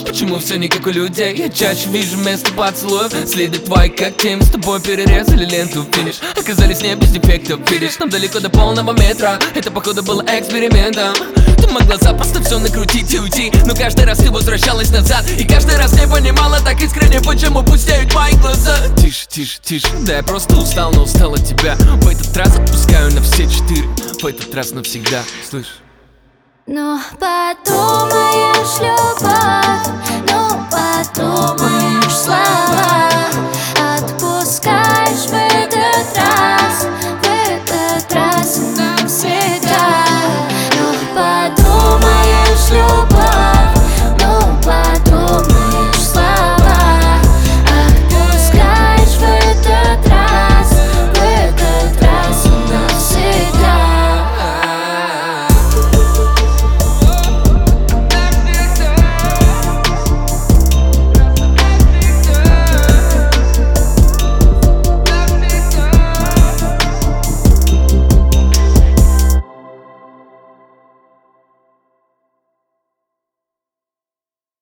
вопрос, почему все не как у людей? Я чаще вижу вместо поцелуев следы твои когтем. С тобой перерезали ленту, финиш. Оказались не без дефектов, видишь, нам далеко до полного метра. Это походу было экспериментом. Ты могла запросто все накрутить и уйти, но каждый раз ты возвращалась назад. И каждый раз не понимала так искренне, почему пустеют мои глаза. Тише, тише, тише, да я просто устал, но устал от тебя. В этот раз отпускаю на все 4, в этот раз навсегда, слышь. Ну подумаешь, любовь, ну подумаешь.